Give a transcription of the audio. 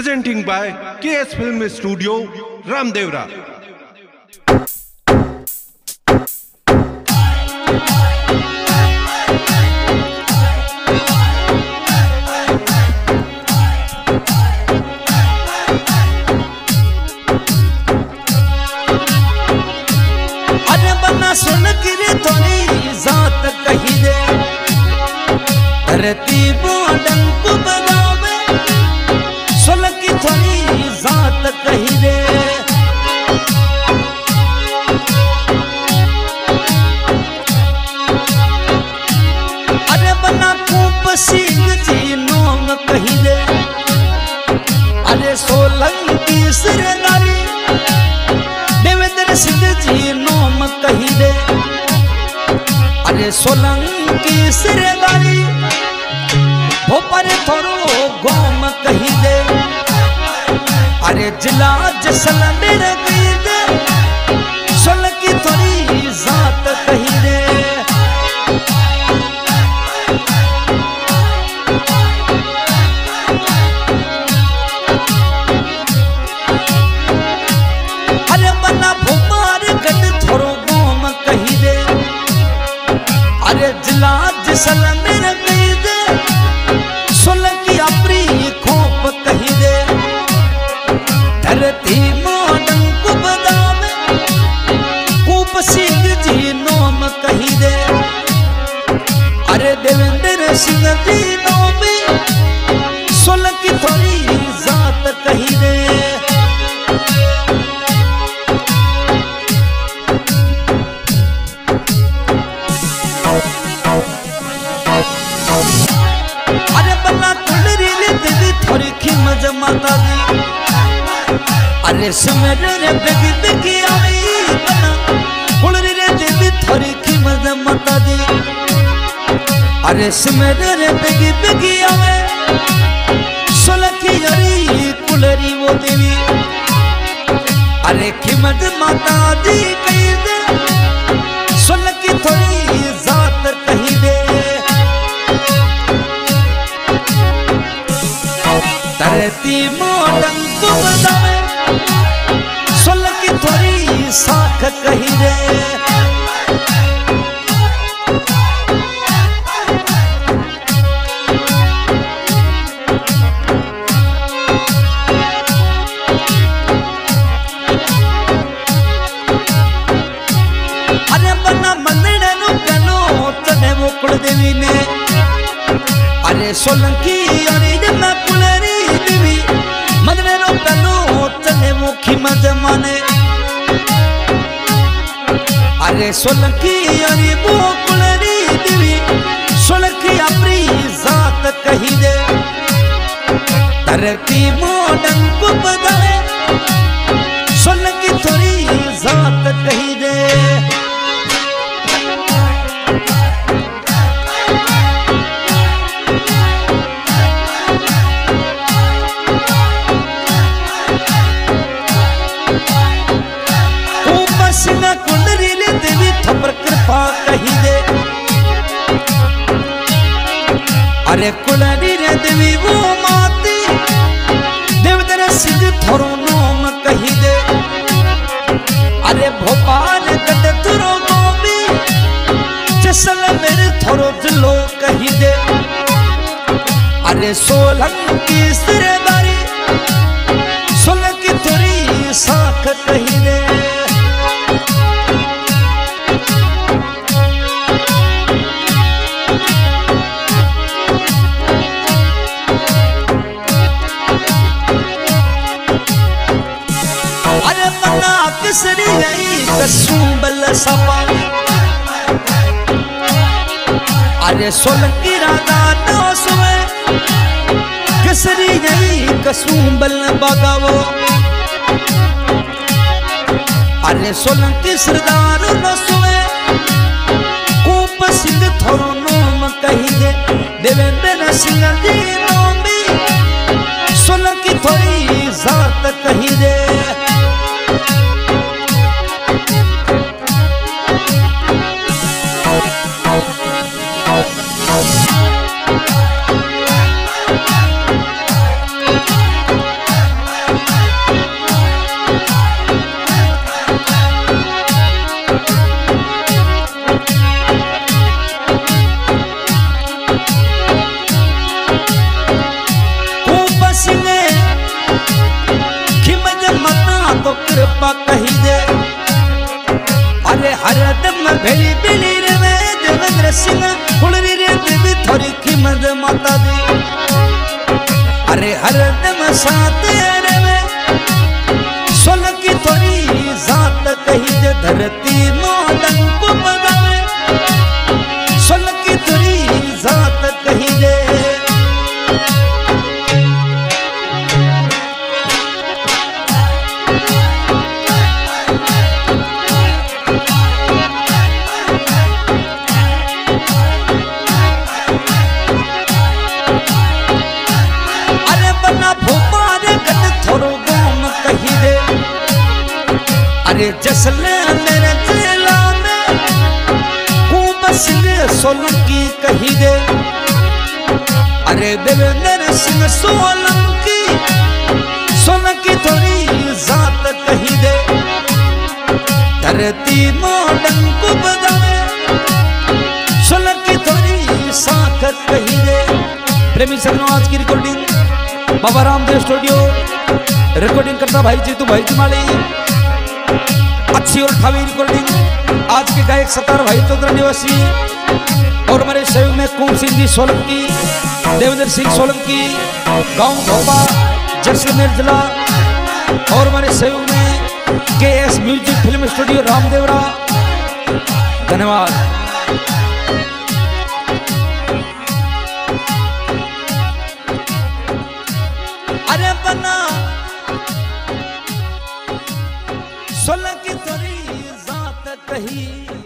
presenting by KS Film Studio, Ramdevra. सुन गिरे थोड़ी जात कही दे धरती बोडन को बनावे सुन की थोड़ी जात कही दे अरे बना खूब सिंह जी नोम कही दे अरे सोलंकी सिरदारी देवेंद्र सिंह जी नोम कही दे अरे सोलंकी सिरदारी भोपर थोरो गोम कही दे अरे जिला जैसलमेर कही दे सोलंकी थोड़ी जात कही दे अरे बना भोपार गढ़ थोरो गोम कही दे अरे जिला जैसलमेर कही दे सोलंकी अपरी खोप कही दे धरती मोडन को बदावे खूब सिंह जी नोम कही दे अरे देवेंद्र सिंह जी नोम सोलंकी थोड़ी जात कही दे अरे बना कुलरी ले देवी थोड़ी खिमज माता दी अरे सुमेर रे बेगी बेगी आई बना कुलरी ले देवी थोड़ी खिमज माता दी अरे सुमेर रे बेगी बेगी आवे सोलंकी अरी कुलरी वो देवी अरे खिमज माता दी कही दे सोलंकी थोड़ी जात कही दे धरती मोडन को बदावे सोलंकी थोड़ी साख कही दे अरे बना मंदिर नु कनो तने वो कुल देवी ने अरे सोलंकी अरे मैं कुलरी देवी मंदिर नु कनो तने वो खिमज माने अरे सोलंकी अरे वो कुलरी देवी सोलंकी अपनी जात कही दे धरती मोडन को बदावे सोलंकी थोड़ी जात कही दे सिंह कुंडरी ले देवी थपर कृपा कही दे अरे कुलरी रे देवी वो माती देवदर सिंह थोरो नोम कही दे अरे भोपाल गढ़ थोरो गोमी जैसलमेर थोरो जिलो कही दे अरे सोलंकी सिरदारी सोलंकी थोड़ी साख कही दे अरे बना किसरी नहीं कसूबल सपा अरे सोलंकी राधा नौसवे किसरी नहीं कसूबल बगावो अरे सोलंकी सरदार नौसवे खूब सिंह थोरो नोम कही दे देवेंद्र सिंह जी नोमी सोलंकी थोड़ी जात कही दे तो कृपा कही दे। अरे हरदम भेली बिली रे देवेंद्र सिंह फुलरी रे देवी थोड़ी कीमत माता दी। अरे हरदम साथ रे सोल की थोड़ी जात कही दे धरती मॉडल को बगावे सोल की थोड़ी जात कही दे। अरे बना भोपाल गट थोरो गाम कही दे। अरे जैसलमेर जिला में खूब सिंह सोलंकी कही दे। अरे देवेंद्र सिंह सोलंकी सोलंकी थोड़ी जात कही दे धरती मॉडल को बदावे सोलंकी थोड़ी साख कही दे। प्रेमी सजनों आज की recording Baba Ramdev studio recording करता भाई जीतू भाई माली अच्छी और ठावी रिकॉर्डिंग आज के गायक सतार भाई चौधरी निवासी और हमारे सहयोग में कुंभ सिंह जी सोलंकी देवेंद्र सिंह सोलंकी गांव भोपा जैसलमेर जिला और हमारे सहयोग में KS music film studio Ramdevra. धन्यवाद। अरे बना सोलंकी थोड़ी जात कही